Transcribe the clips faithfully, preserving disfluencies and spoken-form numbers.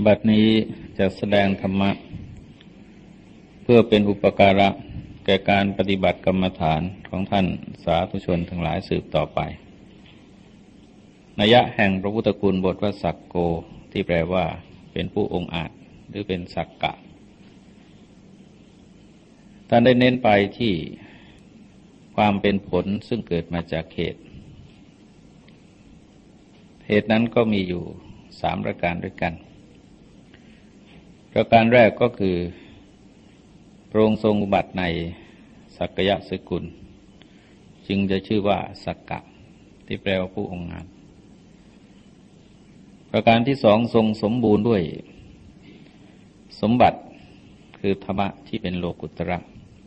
บัดนี้จะแสดงธรรมะเพื่อเป็นอุปการะแก่การปฏิบัติกรรมฐานของท่านสาธุชนทั้งหลายสืบต่อไปนัยยะแห่งพระพุทธคุณบทว่าสักโกที่แปลว่าเป็นผู้องอาจหรือเป็นสักกะท่านได้เน้นไปที่ความเป็นผลซึ่งเกิดมาจากเหตุเหตุนั้นก็มีอยู่สามประการด้วยกันประการแรกก็คือพระองค์ทรงอุบัติในสักยะสกุลจึงจะชื่อว่าสักกะที่แปลว่าผู้องอาจประการที่สองทรงสมบูรณ์ด้วยสมบัติคือธรรมะที่เป็นโลกุตระ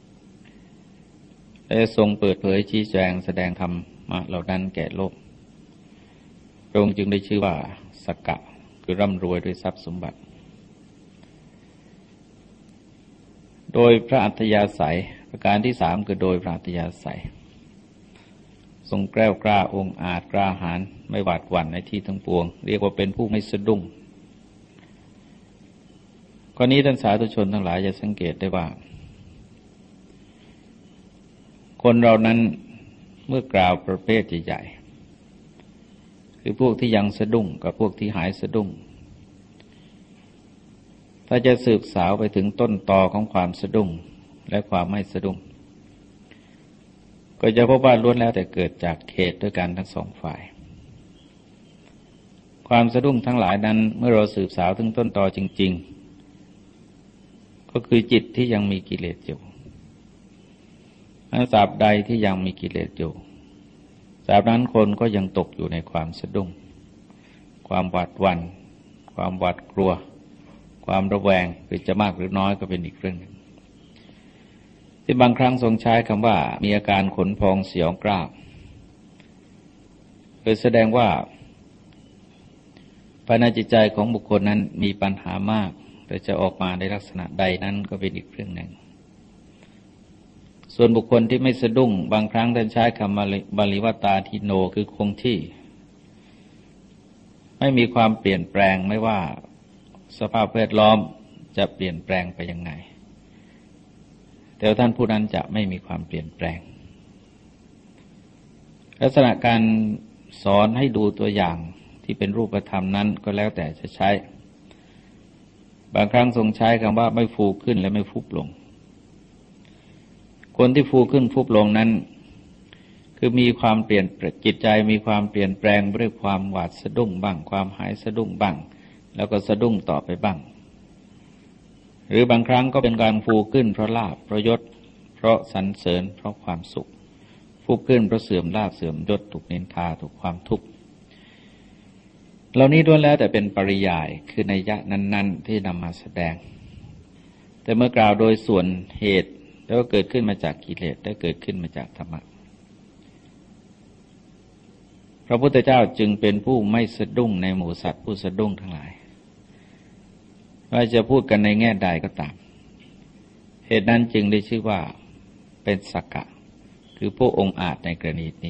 และทรงเปิดเผยชี้แจงแสดงธรรมะเหล่านั้นแก่โลกพระองค์จึงได้ชื่อว่าสักกะคือร่ำรวยด้วยทรัพย์สมบัติโดยพระอัธยาศัยประการที่สามคือโดยพระอัธยาศัยทรงแกล้วกล้าองอาจกล้าหาญไม่หวาดหวั่นในที่ทั้งปวงเรียกว่าเป็นผู้ไม่สะดุ้งข้อนี้ท่านสาธุชนทั้งหลายจะสังเกตได้ว่าคนเรานั้นเมื่อกล่าวประเภทใหญ่ๆคือพวกที่ยังสะดุ้งกับพวกที่หายสะดุ้งถ้าจะสืบสาวไปถึงต้นตอของความสะดุ้งและความไม่สะดุ้งก็จะพบว่าล้วนแล้วแต่เกิดจากเหตุด้วยกันทั้งสองฝ่ายความสะดุ้งทั้งหลายนั้นเมื่อเราสืบสาวถึงต้นตอจริงๆก็คือจิตที่ยังมีกิเลสอยู่ตราบใดที่ยังมีกิเลสอยู่ตราบนั้นคนก็ยังตกอยู่ในความสะดุ้งความหวาดหวั่นความหวาดกลัวความระแวงหรือจะมากหรือน้อยก็เป็นอีกเรื่องหนึ่งที่บางครั้งทรงใช้คำว่ามีอาการขนพองสยองกล้าวโดยแสดงว่าภายในจิตใจของบุคคลนั้นมีปัญหามากแต่จะออกมาในลักษณะใดนั้นก็เป็นอีกเรื่องหนึ่งส่วนบุคคลที่ไม่สะดุ้งบางครั้งท่านใช้คำบาลีว่าตาทิโนคือคงที่ไม่มีความเปลี่ยนแปลงไม่ว่าสภาพแวดล้อมจะเปลี่ยนแปลงไปยังไงแต่ท่านผู้นั้นจะไม่มีความเปลี่ยนแปลงลักษณะการสอนให้ดูตัวอย่างที่เป็นรูปธรรมนั้นก็แล้วแต่จะใช้บางครั้งทรงใช้คำว่าไม่ฟูขึ้นและไม่ฟุบลงคนที่ฟูขึ้นฟุบลงนั้นคือมีความเปลี่ยนจิตใจมีความเปลี่ยนแปลงด้วยความหวาดสะดุ้งบ้างความหายสะดุ้งบ้างแล้วก็สะดุ้งต่อไปบ้างหรือบางครั้งก็เป็นการฟูขึ้นเพราะลาภเพราะยศเพราะสรรเสริญเพราะความสุขฟูขึ้นเพราะเสื่อมลาภเสื่อมยศถูกนินทาถูกความทุกข์เหล่านี้ล้วนแล้วแต่เป็นปริยายคือนัยยะนั้นๆที่นำมาแสดงแต่เมื่อกล่าวโดยส่วนเหตุแล้วก็เกิดขึ้นมาจากกิเลสและเกิดขึ้นมาจากธรรมะพระพุทธเจ้าจึงเป็นผู้ไม่สะดุ้งในหมู่สัตว์ผู้สะดุ้งทั้งหลายว่าจะพูดกันในแง่ใดก็ตามเหตุนั้นจึงได้ชื่อว่าเป็นสักกะคือผู้องอาจในกรณีนี้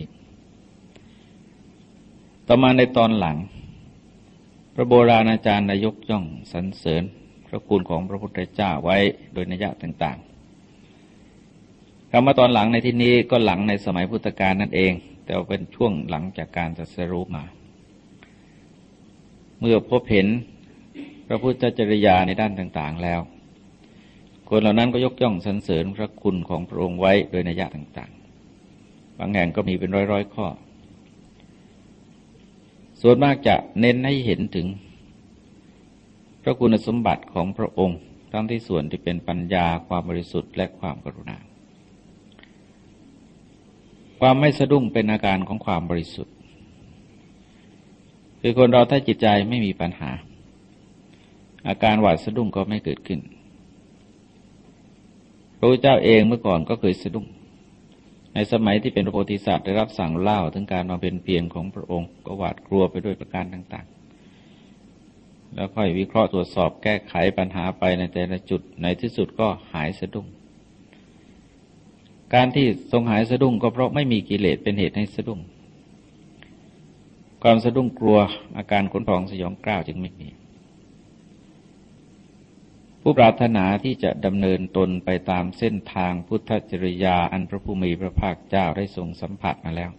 ต่อมาในตอนหลังพระโบราณอาจารย์ได้ยกย่องสรรเสริญพระคุณของพระพุทธเจ้าไว้โดยนัยยะต่างๆคำว่าตอนหลังในที่นี้ก็หลังในสมัยพุทธกาลนั่นเองแต่ว่าเป็นช่วงหลังจากการตรัสรู้มาเมื่อพบเห็นพระพุทธจริยาในด้านต่างๆแล้วคนเหล่านั้นก็ยกย่องสรรเสริญพระคุณของพระองค์ไว้โดยนัยยะต่างๆบางแห่งก็มีเป็นร้อยๆข้อส่วนมากจะเน้นให้เห็นถึงพระคุณสมบัติของพระองค์ทั้งที่ส่วนที่เป็นปัญญาความบริสุทธิ์และความกรุณาความไม่สะดุ้งเป็นอาการของความบริสุทธิ์คือคนเราถ้าจิตใจไม่มีปัญหาอาการหวาดสะดุ้งก็ไม่เกิดขึ้นพระพุทธเจ้าเองเมื่อก่อนก็เคยสะดุ้งในสมัยที่เป็นพระโพธิสัตว์ได้รับสั่งเล่าถึงการมาเป็นเพียรของพระองค์ก็หวาดกลัวไปด้วยประการต่างๆแล้วค่อยวิเคราะห์ตรวจสอบแก้ไขปัญหาไปในแต่ละจุดในที่สุดก็หายสะดุ้งการที่ทรงหายสะดุ้งก็เพราะไม่มีกิเลสเป็นเหตุให้สะดุ้งความสะดุ้งกลัวอาการขนพองสยองกล้าวจึงไม่มีผู้ปรารถนาที่จะดำเนินตนไปตามเส้นทางพุทธจริยาอันพระผู้มีพระภาคเจ้าได้ทรงสัมผัสมาแล้ว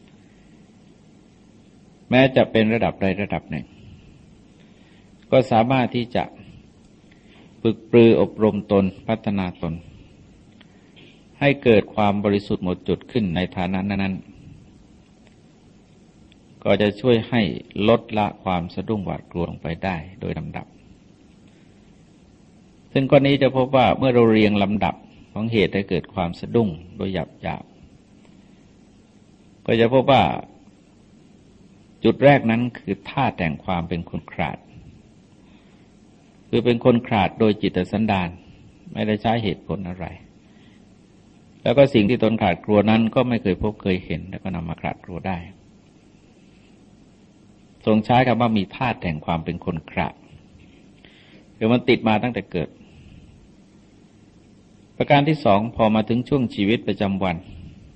แม้จะเป็นระดับใดระดับหนึ่งก็สามารถที่จะฝึกปรืออบรมตนพัฒนาตนให้เกิดความบริสุทธิ์หมดจดขึ้นในฐานะนั้นก็จะช่วยให้ลดละความสะดุ้งหวาดกลัวลงไปได้โดยลำดับซึ่งข้อนี้จะพบว่าเมื่อเราเรียงลำดับของเหตุให้เกิดความสะดุ้งโดยหยาบๆก็จะพบว่าจุดแรกนั้นคือท่าแต่งความเป็นคนขลาดคือเป็นคนขลาดโดยจิตสันดานไม่ได้ใช้เหตุผลอะไรแล้วก็สิ่งที่ตนขลาดกลัวนั้นก็ไม่เคยพบเคยเห็นแล้วก็นำมาขลาดกลัวได้ทรงใช้คำว่ามีธาตุแห่งความเป็นคนขลาดคือมันติดมาตั้งแต่เกิดประการที่สองพอมาถึงช่วงชีวิตประจำวัน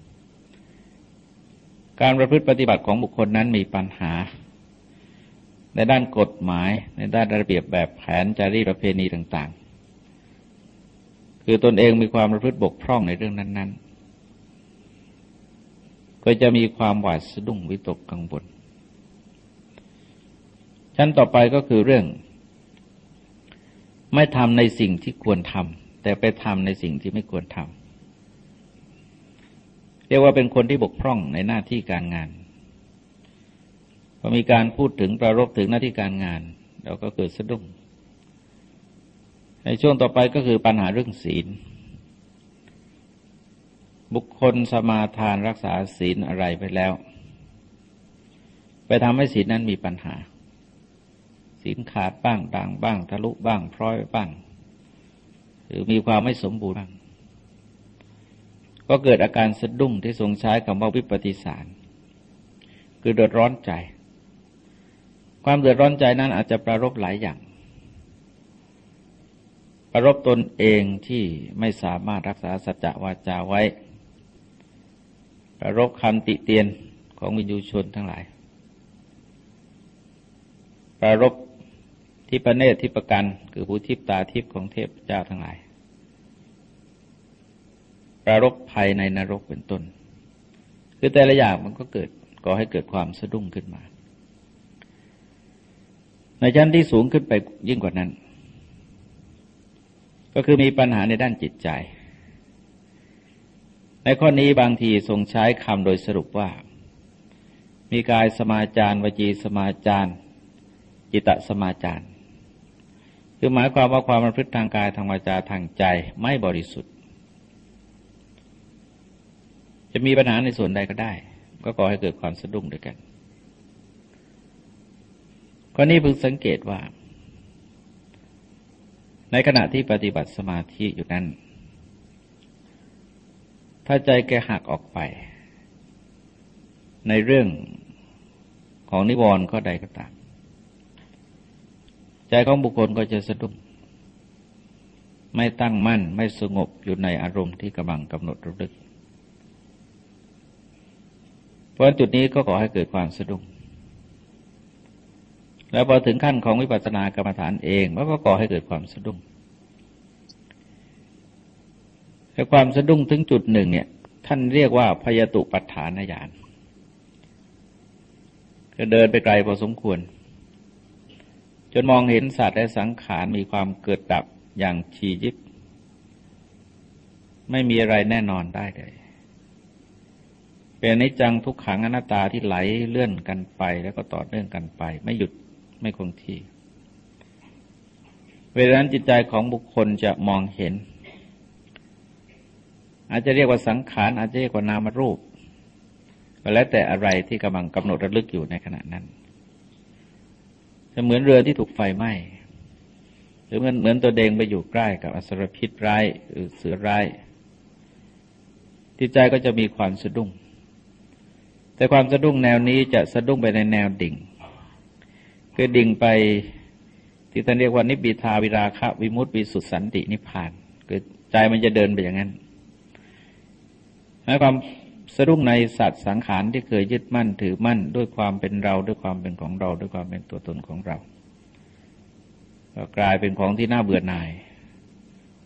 การประพฤติปฏิบัติของบุคคลนั้นมีปัญหาในด้านกฎหมายในด้านระเบียบแบบแผนจารีตประเพณีต่างๆคือตนเองมีความประพฤติบกพร่องในเรื่องนั้นๆก็จะมีความหวาดสะดุ้งวิตกกังวลชั้นต่อไปก็คือเรื่องไม่ทำในสิ่งที่ควรทำแต่ไปทำในสิ่งที่ไม่ควรทำเรียกว่าเป็นคนที่บกพร่องในหน้าที่การงานพอมีการพูดถึงประรบถึงหน้าที่การงานเราก็เกิดสะดุ้งในช่วงต่อไปก็คือปัญหาเรื่องศีลบุคคลสมาทานรักษาศีลอะไรไปแล้วไปทำให้ศีลนั้นมีปัญหาศีลขาดบ้างด่างบ้างทะลุบ้างพร้อยบ้างหรือมีความไม่สมบูรณ์บ้างก็เกิดอาการสะดุ้งที่ทรงใช้คำว่าวิปฏิสารคือเดือดร้อนใจความเดือดร้อนใจนั้นอาจจะประรบหลายอย่างประรบตนเองที่ไม่สามารถรักษาสัจจะวาจาไว้ประรบคำติเตียนของวิญญูชนทั้งหลายประรบทิพเนตรทิพกันคือผู้ทิพตาทิพของเทพเจ้าทั้งหลายประรบภัยในนรกเป็นต้นคือแต่ละอย่างมันก็เกิดก่อให้เกิดความสะดุ้งขึ้นมาในชั้นที่สูงขึ้นไปยิ่งกว่านั้นก็คือมีปัญหาในด้านจิตใจในข้อนี้บางทีทรงใช้คำโดยสรุปว่ามีกายสมาจารวจีสมาจารจิตตสมาจารคือหมายความว่าความประพฤติทางกายทางวาจาทางใจไม่บริสุทธิ์จะมีปัญหาในส่วนใดก็ได้ก็ก่อให้เกิดความสะดุ้งด้วยกันข้อนี้พึงสังเกตว่าในขณะที่ปฏิบัติสมาธิอยู่นั้นถ้าใจแกหักออกไปในเรื่องของนิวรณ์ข้อใดก็ตามใจของบุคคลก็จะสะดุ้งไม่ตั้งมั่นไม่สงบอยู่ในอารมณ์ที่กำลังกำหนดระลึกเพราะจุดนี้ก็ก่อให้เกิดความสะดุ้งแล้วพอถึงขั้นของวิปัสสนากรรมฐานเองมันก็ก่อให้เกิดความสะดุ้งแต่ความสะดุ้งถึงจุดหนึ่งเนี่ยท่านเรียกว่าพยตุปัฏฐานญาณก็เดินไปไกลพอสมควรจนมองเห็นสัตว์และสังขารมีความเกิดดับอย่างฉี่ยิบไม่มีอะไรแน่นอนได้เลยเป็นอนิจจังทุกขังอนัตตาที่ไหลเลื่อนกันไปแล้วก็ต่อเนื่องกันไปไม่หยุดไม่คงที่เวลานั้นจิตใจของบุคคลจะมองเห็นอาจจะเรียกว่าสังขารอาจจะเรียกว่านามรูปก็แล้วแต่อะไรที่กำลังกำหนดระลึกอยู่ในขณะนั้นจะเหมือนเรือที่ถูกไฟไหม้หรือเหมือนเหมือนตัวเดงไปอยู่ใกล้กับอสรพิษร้ายหรือเสือร้ายจิตใจก็จะมีความสะดุ้งแต่ความสะดุ้งแนวนี้จะสะดุ้งไปในแนวดิ่งคือดิ่งไปที่ท่านเรียกว่านิพพิทาวิราคะวิมุตติวิสุทธิสันตินิพพานคือใจมันจะเดินไปอย่างนั้นในความสะดุ้งในสัตว์สังขารที่เคยยึดมั่นถือมั่นด้วยความเป็นเราด้วยความเป็นของเราด้วยความเป็นตัวตนของเราก็กลายเป็นของที่น่าเบื่อหน่าย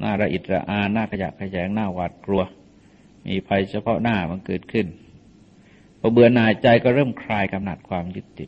น่าระอิดระอาน่าขยะแขยงน่าหวาดกลัวมีภัยเฉพาะหน้ามันเกิดขึ้นพอเบื่อหน่ายใจก็เริ่มคลายกำหนัดความยึดติด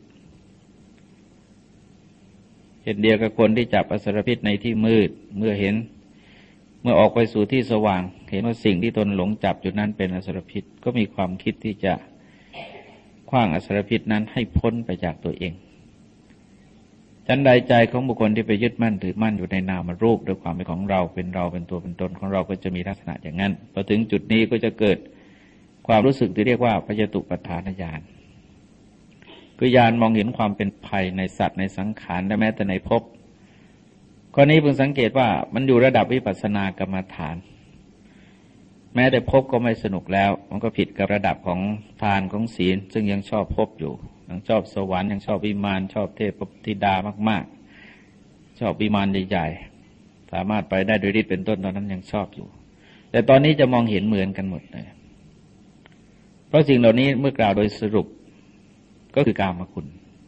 เช่นเดียวกับคนที่จับอสรพิษในที่มืดเมื่อเห็นเมื่อออกไปสู่ที่สว่างเห็นว่าสิ่งที่ตนหลงจับอยู่นั้นเป็นอสรพิษก็มีความคิดที่จะขว้างอสรพิษนั้นให้พ้นไปจากตัวเองจันใดใจของบุคคลที่ไปยึดมั่นถือมั่นอยู่ในนามรูปด้วยความเป็นของเราเป็นเราเป็นตัวเป็นตนของเราก็จะมีลักษณะอย่างนั้นพอถึงจุดนี้ก็จะเกิดความรู้สึกที่เรียกว่าพยตุปัฏฐานญาณคือญาณมองเห็นความเป็นภัยในสัตว์ในสังขารและแม้แต่ในภพข้อนี้เพิ่งสังเกตว่ามันอยู่ระดับวิปัสสนากรรมฐานแม้แต่ภพก็ไม่สนุกแล้วมันก็ผิดกับระดับของทานของศีลซึ่งยังชอบภพอยู่ยังชอบสวรรค์ยังชอบวิมานชอบเทพธิดามากๆชอบวิมานใหญ่ๆสามารถไปได้โดยฤทธิ์เป็นต้นตอนนั้นยังชอบอยู่แต่ตอนนี้จะมองเห็นเหมือนกันหมดเลยเพราะสิ่งเหล่านี้เมื่อกล่าวโดยสรุปก็คือกามคุณ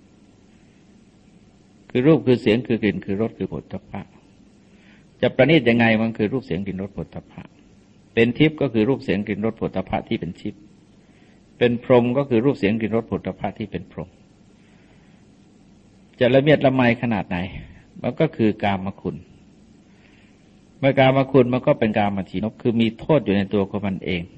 คือรูปคือเสียงคือกลิ่นคือรสคือโผฏฐัพพะจะประณีตยังไงมันคือรูปเสียงกลิ่นรสโผฏฐัพพะเป็นทิพย์ก็คือรูปเสียงกลิ่นรสโผฏฐัพพะที่เป็นทิพย์เป็นพรหมก็คือรูปเสียงกลิ่นรสโผฏฐัพพะที่เป็นพรหมจะละเมียดละไมขนาดไหนมันก็คือกามคุณเมื่อกามคุณมันก็เป็นกามถีนพคือมีโทษอยู่ในตัวของมันเอง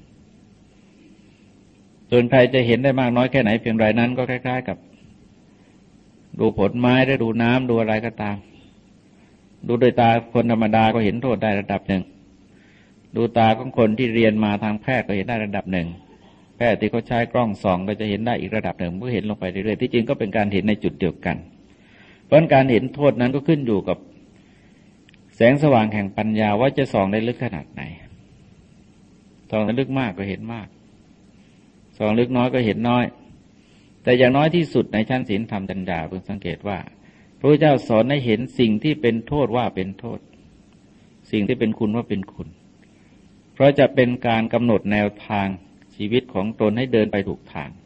ส่วนใครจะเห็นได้มากน้อยแค่ไหนเพียงไรนั้นก็คล้ายๆกับดูผลไม้หรือดูน้ำดูอะไรก็ตามดูโดยตาคนธรรมดาก็เห็นโทษได้ระดับหนึ่งดูตาของคนที่เรียนมาทางแพทย์ก็เห็นได้ระดับหนึ่งแพทย์ที่เขาใช้กล้องส่องก็จะเห็นได้อีกระดับหนึ่งเมื่อเห็นลงไปเรื่อยๆที่จริงก็เป็นการเห็นในจุดเดียวกันเพราะการเห็นโทษนั้นก็ขึ้นอยู่กับแสงสว่างแห่งปัญญาว่าจะส่องได้ลึกขนาดไหนส่องได้ลึกมากก็เห็นมากส่องลึกน้อยก็เห็นน้อยแต่อย่างน้อยที่สุดในชั้นศีลธรรมจัญญาเพิ่งสังเกตว่าพระพุทธเจ้าสอนให้เห็นสิ่งที่เป็นโทษว่าเป็นโทษสิ่งที่เป็นคุณว่าเป็นคุณเพราะจะเป็นการกำหนดแนวทางชีวิตของตนให้เดินไปถูกทาง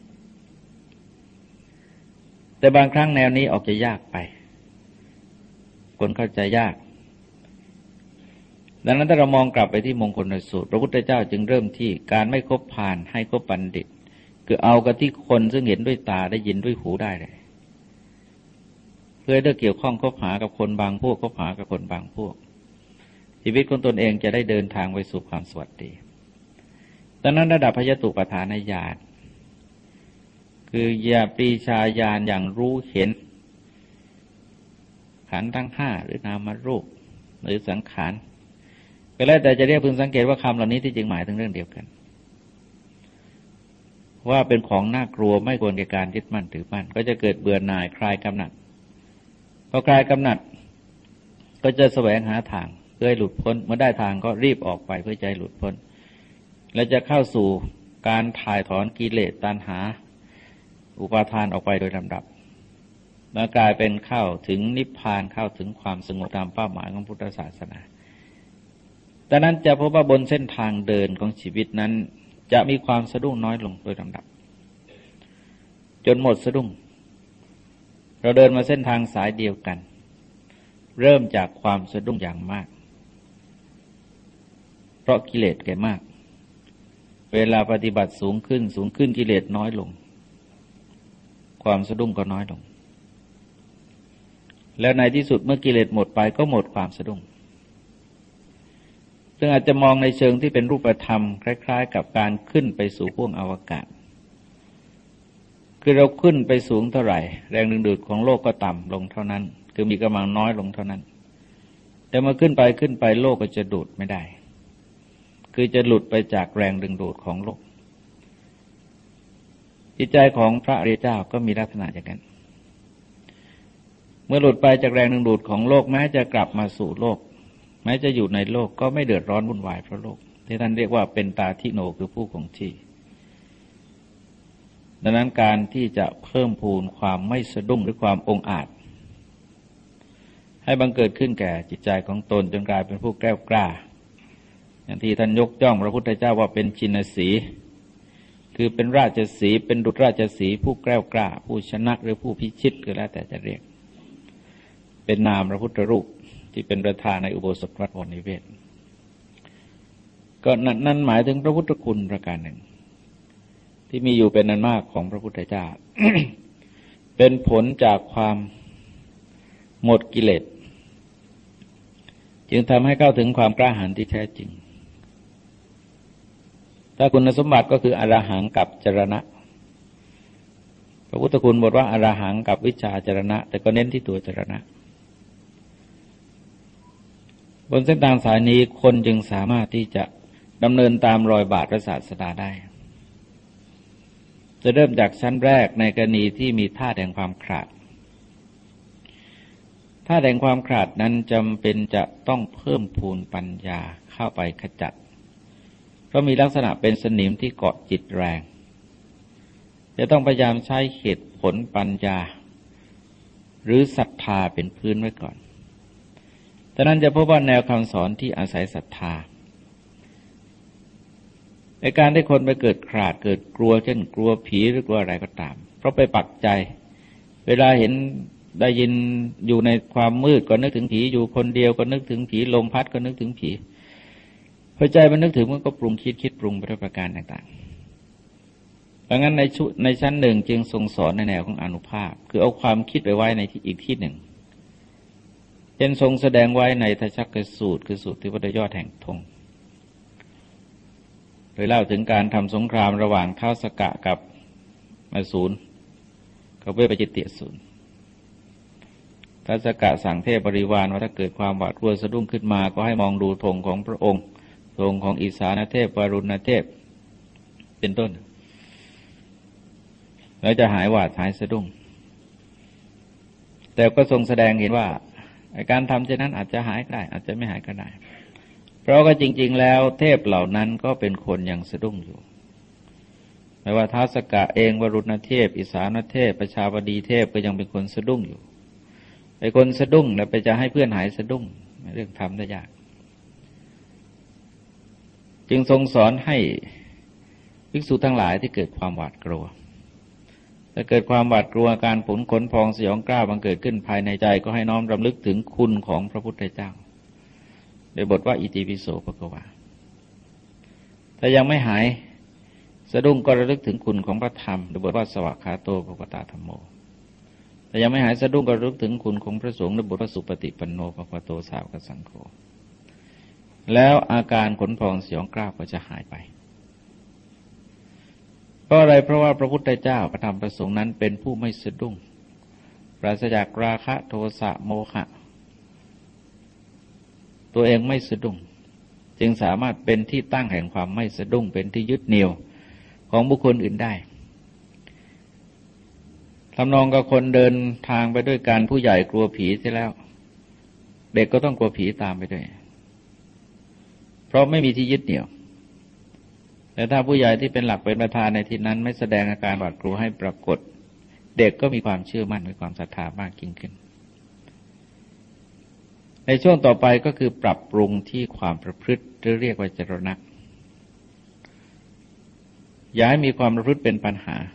แต่บางครั้งแนวนี้ออกจะยากไปคนเข้าใจยากดังนั้นถ้าเรามองกลับไปที่มงคลสูตรพระพุทธเจ้าจึงเริ่มที่การไม่คบพาลให้คบบัณฑิตคือเอากับที่คนซึ่งเห็นด้วยตาได้ยินด้วยหูได้เลยเพื่อได้เกี่ยวข้องคบหากับคนบางพวกคบหากับคนบางพวกชีวิตของตนเองจะได้เดินทางไปสู่ความสวัสดีดังนั้นระดับพยตุปัฏฐานญาณคือญาปรีชาญาณอย่างรู้เห็นขันธ์ทั้งห้าหรือนามรูปหรือสังขารก็แล้วแต่จะเรียกพึงสังเกตว่าคำเหล่านี้ที่จริงหมายถึงเรื่องเดียวกันว่าเป็นของน่ากลัวไม่ควรแก่การยึดมั่นถือมั่นก็จะเกิดเบื่อหน่ายคลายกำหนัดพอคลายกำหนัดก็จะแสวงหาทางเพื่อให้หลุดพ้นเมื่อได้ทางก็รีบออกไปเพื่อใจหลุดพ้นและจะเข้าสู่การถ่ายถอนกิเลสตัณหาอุปาทานออกไปโดยลำดับแล้วกลายเป็นเข้าถึงนิพพานเข้าถึงความสงบตามเป้าหมายของพุทธศาสนาดังนั้นจะพบว่าบนเส้นทางเดินของชีวิตนั้นจะมีความสะดุ้งน้อยลงโดยลำดับจนหมดสะดุ้งเราเดินมาเส้นทางสายเดียวกันเริ่มจากความสะดุ้งอย่างมากเพราะกิเลสแก่มากเวลาปฏิบัติสูงขึ้นสูงขึ้นกิเลสน้อยลงความสะดุ้งก็น้อยลงแล้วในที่สุดเมื่อกิเลสหมดไปก็หมดความสะดุ้งซึ่งอาจจะมองในเชิงที่เป็นรูปธรรมคล้ายๆกับการขึ้นไปสู่ห้วงอวกาศคือเราขึ้นไปสูงเท่าไหร่แรงดึงดูดของโลกก็ต่ำลงเท่านั้นคือมีกำลังน้อยลงเท่านั้นแต่เมื่อขึ้นไปขึ้นไปโลกก็จะดูดไม่ได้คือจะหลุดไปจากแรงดึงดูดของโลกจิตใจของพระอริยเจ้าก็มีลักษณะอย่างนั้นเมื่อหลุดไปจากแรงดึงดูดของโลกแม้จะกลับมาสู่โลกแม้จะอยู่ในโลกก็ไม่เดือดร้อนวุ่นวายเพราะโลกที่ท่านเรียกว่าเป็นตาทิโนคือผู้คงที่ดังนั้นการที่จะเพิ่มพูนความไม่สะดุ้งหรือความองอาจให้บังเกิดขึ้นแก่จิตใจของตนจนกลายเป็นผู้แกล้วกล้าอย่างที่ท่านยกย่องพระพุทธเจ้าว่าเป็นชินสีคือเป็นราชสีห์เป็นดุจราชสีห์ผู้แกล้วกล้าผู้ชนะหรือผู้พิชิตก็แล้วแต่จะเรียกเป็นนามพระพุทธรูปที่เป็นประธานในอุโบสถวัดวรนิเวศก็นั่นหมายถึงพระพุทธคุณประการหนึ่งที่มีอยู่เป็นอันมากของพระพุทธเจ้า เป็นผลจากความหมดกิเลสจึงทำให้เข้าถึงความกล้าหาญที่แท้จริงถ้าคุณสมบัติก็คืออรหังกับจรณะพระพุทธคุณบทว่าอรหังกับวิชาจรณะแต่ก็เน้นที่ตัวจรณะบนเส้นทางสายนี้คนจึงสามารถที่จะดำเนินตามรอยบาทพระศาสดาได้จะเริ่มจากชั้นแรกในกรณีที่มีธาตุแห่งความขาดธาตุแห่งความขาดนั้นจำเป็นจะต้องเพิ่มพูนปัญญาเข้าไปขจัดเพราะมีลักษณะเป็นสนิมที่เกาะจิตแรงจะต้องพยายามใช้เหตุผลปัญญาหรือศรัทธาเป็นพื้นไว้ก่อนฉะนั้นจะพบว่าแนวคำสอนที่อาศัยศรัทธาในการที่คนไปเกิดขาดเกิดกลัวเช่นกลัวผีหรือกลัวอะไรก็ตามเพราะไปปักใจเวลาเห็นได้ยินอยู่ในความมืดก็นึกถึงผีอยู่คนเดียวก็นึกถึงผีลมพัดก็นึกถึงผีพอใจมันนึกถึงมันก็ปรุงคิดคิดปรุงไปด้วยประการต่างๆเพราะงั้นในชุดในชั้นหนึ่งจึงทรงสอนในแนวของอานุภาพคือเอาความคิดไปไว้ในที่อีกที่หนึ่งเช่นทรงแสดงไว้ในทัชชักกสูตรคือสูตรที่วัดยอดแห่งธงโดยเล่าถึงการทำสงครามระหว่างท้าวสกะกับอสูรกับเวปจิตติอสูรท้าวสกะสั่งเทพบริวารว่าถ้าเกิดความหวาดกลัวสะดุ้งขึ้นมาก็ให้มองดูธงของพระองค์ธงของอีสานเทพวรุณเทพเป็นต้นแล้วจะหายหวาดหายสะดุ้งแต่ก็ทรงแสดงเห็นว่าการทำเช่นนั้นอาจจะหายก็ได้อาจจะไม่หายก็ได้เพราะก็จริงๆแล้วเทพเหล่านั้นก็เป็นคนยังสะดุ้งอยู่ไม่ว่าท้าวสกะเองวรุณเทพอิสานเทพประชาบดีเทพก็ยังเป็นคนสะดุ้งอยู่ไอ้คนสะดุ้งแล้วไปจะให้เพื่อนหายสะดุ้งเรื่องทำได้ยากจึงทรงสอนให้ภิกษุทั้งหลายที่เกิดความหวาดกลัวถ้าเกิดความหวาดกลัวการผุนขนพองสยองกล้าวบังเกิดขึ้นภายในใจก็ให้น้อมรำลึกถึงคุณของพระพุทธเจ้าโดยบทว่าอิติปิโสภควาถ้ายังไม่หายสะดุ้งก็ระลึกถึงคุณของพระธรรมโดยบทว่าสวากขาโตภควตาธัมโมถ้ายังไม่หายสะดุ้งก็ระลึกถึงคุณของพระสงฆ์โดยบทว่าสุปฏิปันโนภควโตสาวกสังโฆแล้วอาการขนพองสยองกล้าวก็จะหายไปเพราะอะไรเพราะว่าพระพุทธเจ้าพระธรรมพระสงฆ์นั้นเป็นผู้ไม่สะดุ้งปราศจากราคะโทสะโมหะตัวเองไม่สะดุ้งจึงสามารถเป็นที่ตั้งแห่งความไม่สะดุ้งเป็นที่ยึดเหนี่ยวของบุคคลอื่นได้ทำนองกับคนเดินทางไปด้วยกันผู้ใหญ่กลัวผีเสียแล้วเด็กก็ต้องกลัวผีตามไปด้วยเพราะไม่มีที่ยึดเหนี่ยวแต่ถ้าผู้ใหญ่ที่เป็นหลักเป็นประธานในที่นั้นไม่แสดงอาการหวาดกลัวให้ปรากฏเด็กก็มีความเชื่อมั่นมีความศรัทธามากยิ่งขึ้นในช่วงต่อไปก็คือปรับปรุงที่ความประพฤติหรือเรียกว่าจรณะอย่าให้มีความประพฤติเป็นปัญหา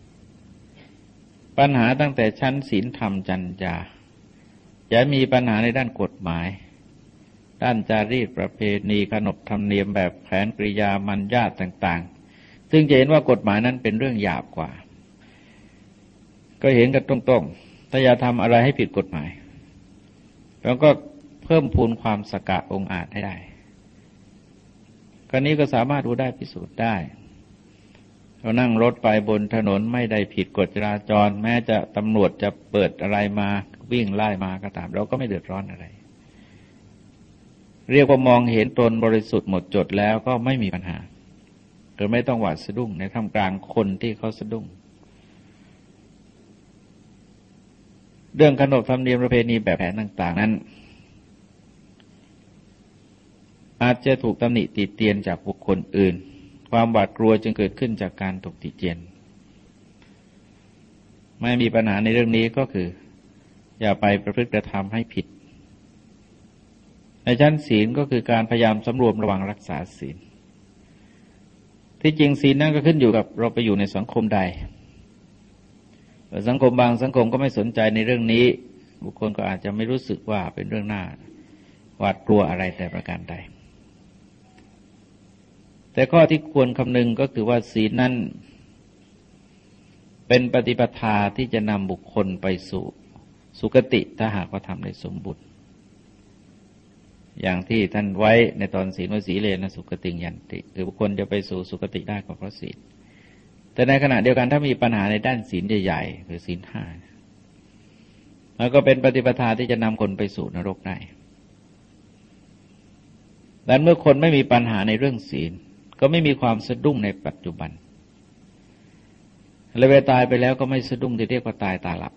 ปัญหาตั้งแต่ชั้นศีลธรรมจรรยาอย่ามีปัญหาในด้านกฎหมายด้านจารีตประเพณีขนบธรรมเนียมแบบแผนกริยามัญญาตต่างๆซึ่งจะเห็นว่ากฎหมายนั้นเป็นเรื่องหยาบกว่าก็เห็นกันตรงๆถ้าอย่าทำอะไรให้ผิดกฎหมายแล้วก็เพิ่มพูนความสกะองอาจให้ได้กรณีก็สามารถรู้ได้พิสูจน์ได้เรานั่งรถไปบนถนนไม่ได้ผิดกฎจราจรแม้จะตำรวจจะเปิดอะไรมาวิ่งไล่มาก็ตามเราก็ไม่เดือดร้อนอะไรเรียกว่ามองเห็นตนบริสุทธิ์หมดจดแล้วก็ไม่มีปัญหาโดยไม่ต้องหวาดสะดุ้งในท่ามกลางคนที่เขาสะดุ้งเรื่องขนบธรรมเนียมประเพณีแบบแผนต่างๆนั้นอาจจะถูกตำหนิติเตียนจากบุคคลอื่นความหวาดกลัวจึงเกิดขึ้นจากการตกติเตียนไม่มีปัญหาในเรื่องนี้ก็คืออย่าไปประพฤติกระทำให้ผิดในชั้นศีลก็คือการพยายามสำรวมระวังรักษาศีลที่จริงศีลนั่นก็ขึ้นอยู่กับเราไปอยู่ในสังคมใดสังคมบางสังคมก็ไม่สนใจในเรื่องนี้บุคคลก็อาจจะไม่รู้สึกว่าเป็นเรื่องน่าหวาดกลัวอะไรแต่ประการใดแต่ข้อที่ควรคำนึงก็คือว่าศีลนั้นเป็นปฏิปทาที่จะนำบุคคลไปสู่สุคติถ้าหากว่าทำได้สมบูรณ์อย่างที่ท่านไว้ในตอนศีลว่าสีเลนะสุคติยันติคือบุคคลจะไปสู่สุคติได้ก็เพราะศีลแต่ในขณะเดียวกันถ้ามีปัญหาในด้านศีลใหญ่ๆคือศีลห้าแล้วก็เป็นปฏิปทาที่จะนำคนไปสู่นรกได้ดังนั้นเมื่อคนไม่มีปัญหาในเรื่องศีลก็ไม่มีความสะดุ้งในปัจจุบันและเวลาตายไปแล้วก็ไม่สะดุ้งที่เรียกว่าตายตาหลับ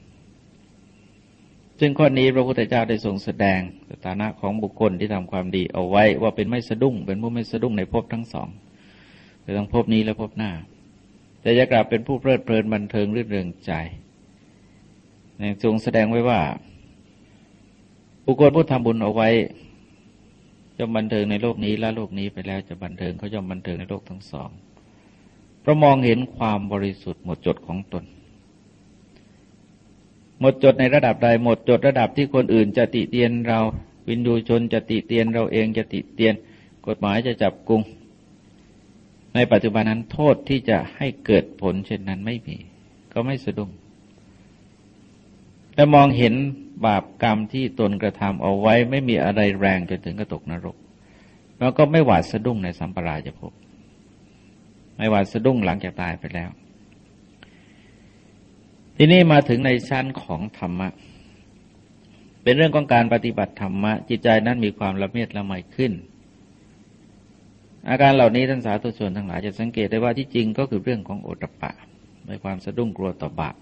ซึ่งข้อนี้พระพุทธเจ้าได้ทรงแสดงสถานะของบุคคลที่ทำความดีเอาไว้ว่าเป็นไม่สะดุ้งเป็นผู้ไม่สะดุ้งในภพทั้งสองคือทั้งภพนี้และภพหน้าแต่จะกลับเป็นผู้เพลิดเพลินบันเทิงรื่นเริงใจทรงแสดงไว้ว่าบุคคลผู้ทำบุญเอาไว้ย่อมบันเทิงในโลกนี้และโลกนี้ไปแล้วจะบันเทิงเขาย่อมบันเทิงในโลกทั้งสองเพราะมองเห็นความบริสุทธิ์หมดจดของตนหมดจดในระดับใดหมดจดระดับที่คนอื่นจะติเตียนเราวินยูชนจะติเตียนเราเองจะติเตียนกฎหมายจะจับกุมในปัจจุบันนั้นโทษที่จะให้เกิดผลเช่นนั้นไม่มีก็ไม่สะดุ้งและมองเห็นบาปกรรมที่ตนกระทำเอาไว้ไม่มีอะไรแรงจนถึงกระตกนรกแล้วก็ไม่หวาดสะดุ้งในสัมปรายภพไม่หวาดสะดุ้งหลังจากตายไปแล้วทีนี้มาถึงในชั้นของธรรมะเป็นเรื่องของการปฏิบัติธรรมะจิตใจนั้นมีความละเมียดละไมขึ้นอาการเหล่านี้ท่านสาธุชนทั้งหลายจะสังเกตได้ว่าที่จริงก็คือเรื่องของโอตตัปปะในความสะดุ้งกลัวต่อบาป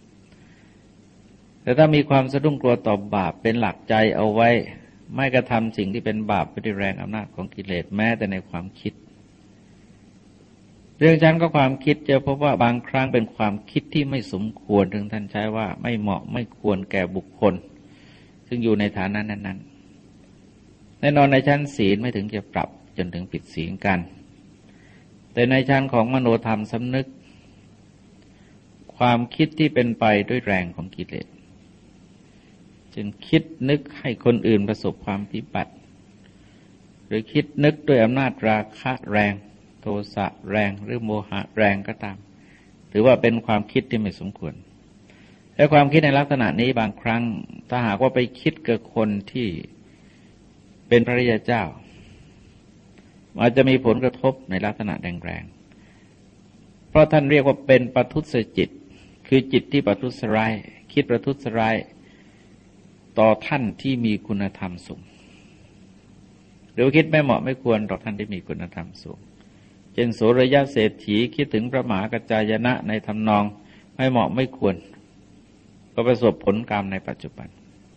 แต่ถ้ามีความสะดุ้งกลัวต่อบาปเป็นหลักใจเอาไว้ไม่กระทำสิ่งที่เป็นบาปไปด้วยแรงอำนาจของกิเลสแม้แต่ในความคิดเรื่องชั้นก็ความคิดจะพบว่าบางครั้งเป็นความคิดที่ไม่สมควรถึงท่านใช้ว่าไม่เหมาะไม่ควรแก่บุคคลซึ่งอยู่ในฐานะนั้นๆแน่นอนในชั้นศีลไม่ถึงจะปรับจนถึงผิดศีลกันแต่ในชั้นของมโนธรรมสำนึกความคิดที่เป็นไปด้วยแรงของกิเลสจึงคิดนึกให้คนอื่นประสบความพิบัติหรือคิดนึกด้วยอำนาจราคะแรงโทสะแรงหรือโมหะแรงก็ตามถือว่าเป็นความคิดที่ไม่สมควรและความคิดในลักษณะนี้บางครั้งถ้าหากว่าไปคิดกับคนที่เป็นพระริยเจ้าอาจจะมีผลกระทบในลักษณะแรงๆเพราะท่านเรียกว่าเป็นประทุษจิตคือจิตที่ประทุษร้ายคิดประทุษร้ายต่อท่านที่มีคุณธรรมสูงหรือคิดไม่เหมาะไม่ควรต่อท่านที่มีคุณธรรมสูงเช่นโสรยเศรษฐีคิดถึงพระมหากัจจายนะในทำนองไม่เหมาะไม่ควรก็ประสบผลกรรมในปัจจุบัน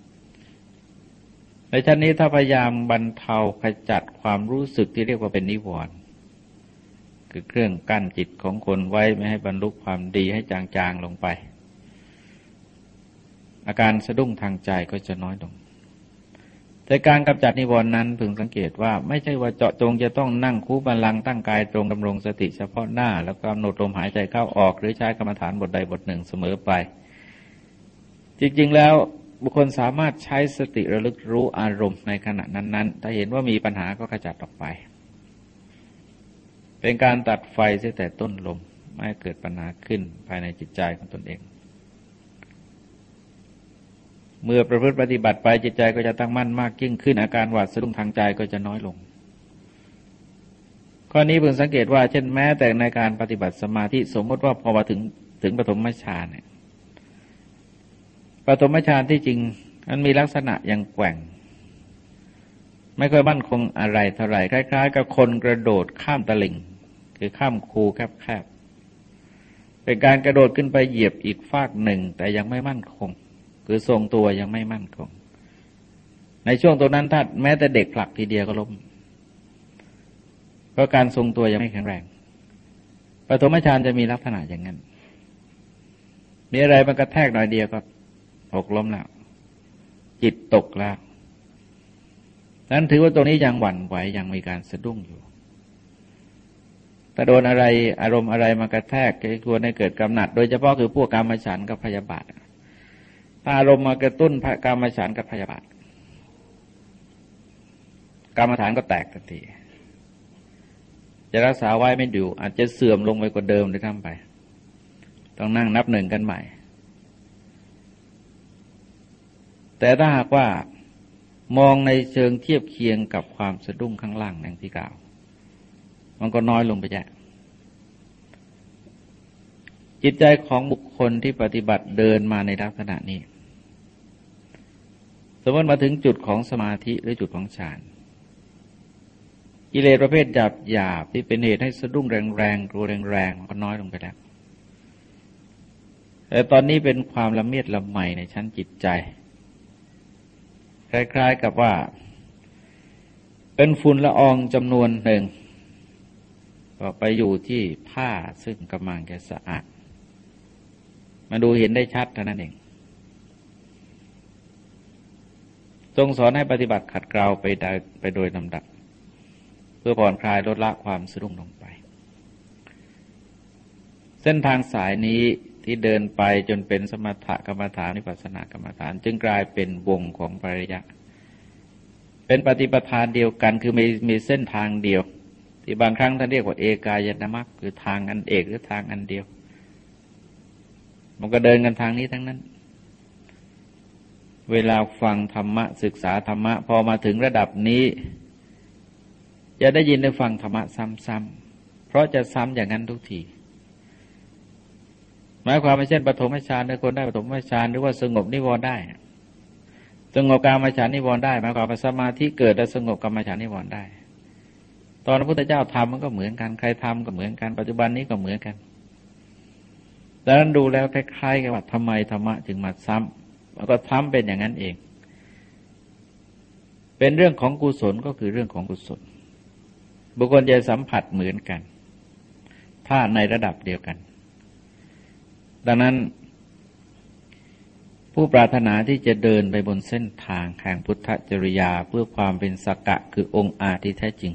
ในชั้นนี้ถ้าพยายามบรรเทาขจัดความรู้สึกที่เรียกว่าเป็นนิวรณ์คือเครื่องกั้นจิตของคนไว้ไม่ให้บรรลุความดีให้จางๆลงไปอาการสะดุ้งทางใจก็จะน้อยลงแต่การกำจัดนิวรณ์นั้นพึงสังเกตว่าไม่ใช่ว่าเจาะจงจะต้องนั่งคูบัลลังก์ตั้งกายตรงดำรงสติเฉพาะหน้าแล้วกำหนดลมหายใจเข้าออกหรือใช้กรรมฐานบทใดบทหนึ่งเสมอไปจริงๆแล้วบุคคลสามารถใช้สติระลึกรู้อารมณ์ในขณะนั้นๆถ้าเห็นว่ามีปัญหาก็ขจัดออกไปเป็นการตัดไฟเสียแต่ต้นลมไม่ให้เกิดปัญหาขึ้นภายในจิตใจของตนเองเมื่อประพฤติปฏิบัติไปจิตใจก็จะตั้งมั่นมากยิ่งขึ้นอาการหวาดสะดุ้งทางใจก็จะน้อยลงข้อนี้เพิ่งสังเกตว่าเช่นแม้แต่ในการปฏิบัติสมาธิสมมติว่าพอมาถึงถึงปฐมฌานเนี่ยปฐมฌานที่จริงมันมีลักษณะยังแกว่งไม่ค่อยมั่นคงอะไรเท่าไหร่คล้ายๆกับคนกระโดดข้ามตลิ่งคือข้ามคูแคบๆเป็นการกระโดดขึ้นไปเหยียบอีกฟากหนึ่งแต่ยังไม่มั่นคงคือทรงตัวยังไม่มั่นคงในช่วงตรงนั้นถ้าแม้แต่เด็กผลักทีเดียวก็ล้มเพราะการทรงตัวยังไม่แข็งแรงปฐมฌานจะมีลักษณะอย่างนั้นมีอะไรมันกระแทกหน่อยเดียวก็หกล้มแล้วจิตตกแล้วนั้นถือว่าตรงนี้ยังหวั่นไหวยังมีการสะดุ้งอยู่ถ้าโดนอะไรอารมณ์อะไรมากระแทกก็ควรให้เกิดกำหนัดโดยเฉพาะคือพวกกามฉันท์กับพยาบาทถ้าอารมณ์มากระตุ้นกามฉันท์กับพยาบาทกามฐานก็แตกทันทีจจะรักษาไว้ไม่อยู่อาจจะเสื่อมลงไปกว่าเดิมเลยทั้งไปต้องนั่งนับหนึ่งกันใหม่แต่ถ้าหากว่ามองในเชิงเทียบเคียงกับความสะดุ้งข้างล่างอย่างที่กล่าวมันก็น้อยลงไปแยะจิตใจของบุคคลที่ปฏิบัติเดินมาในลักษณะนี้สมมติมาถึงจุดของสมาธิหรือจุดของฌานกิเลสประเภทหยาบหยาบที่เป็นเหตุให้สะดุ้งแรงๆกลัวแรงๆก็น้อยลงไปแล้วแต่ตอนนี้เป็นความละเมียดละไมในชั้นจิตใจคล้ายๆกับว่าเป็นฝุ่นละอองจำนวนหนึ่งก็ไปอยู่ที่ผ้าซึ่งกำลังจะสะอาดมาดูเห็นได้ชัดเท่านั้นเองทรงสอนให้ปฏิบัติขัดเกลาไปได้ไปโดยลำดับเพื่อผ่อนคลายลดละความสะดุ้งลงไปเส้นทางสายนี้ที่เดินไปจนเป็นสมถกรรมฐานวิปัสสนากรรมฐานจึงกลายเป็นวงของปริยัติเป็นปฏิปทานเดียวกันคือมีมีเส้นทางเดียวที่บางครั้งท่านเรียกว่าเอกายตมรรคคือทางอันเอกหรือทางอันเดียวมันก็เดินกันทางนี้ทั้งนั้นเวลาฟังธรรมะศึกษาธรรมะพอมาถึงระดับนี้จะได้ยินได้ฟังธรรมะซ้ำๆเพราะจะซ้ำอย่างนั้นทุกทีหมายความว่าเช่นปฐมฌานถ้าคนได้ปฐมฌานหรือว่าสงบนิวรณ์ได้สงบกามฌานนิวรณ์ได้หมายความว่าสมาธิเกิดและสงบกามฌานนิวรณ์ได้ตอนพระพุทธเจ้าทำมันก็เหมือนกันใครทำก็เหมือนกันปัจจุบันนี้ก็เหมือนกันดังนั้นดูแล้วคล้ายๆกับว่าทำไมธรรมะจึงมาซ้ำแล้วก็ซ้ำเป็นอย่างนั้นเองเป็นเรื่องของกุศลก็คือเรื่องของกุศลบุคคลจะสัมผัสเหมือนกันถ้าในระดับเดียวกันดังนั้นผู้ปรารถนาที่จะเดินไปบนเส้นทางแห่งพุทธจริยาเพื่อความเป็นสักกะคือองค์อาจที่แท้จริง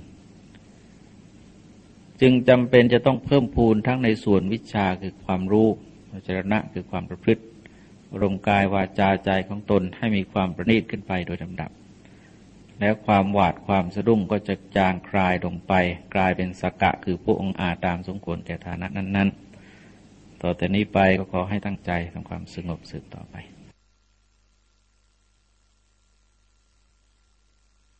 จึงจำเป็นจะต้องเพิ่มพูนทั้งในส่วนวิชาคือความรู้จรณะคือความประพฤติอารมณ์กายวาจาใจของตนให้มีความประณีตขึ้นไปโดยลำดับแล้วความหวาดความสะดุ้งก็จะจางคลายลงไปกลายเป็นสักกะคือผู้องค์อาจตามสมควรแก่ฐานะนั้นๆต่อแต่นี้ไปก็ขอให้ตั้งใจทำความสงบสืบต่อไป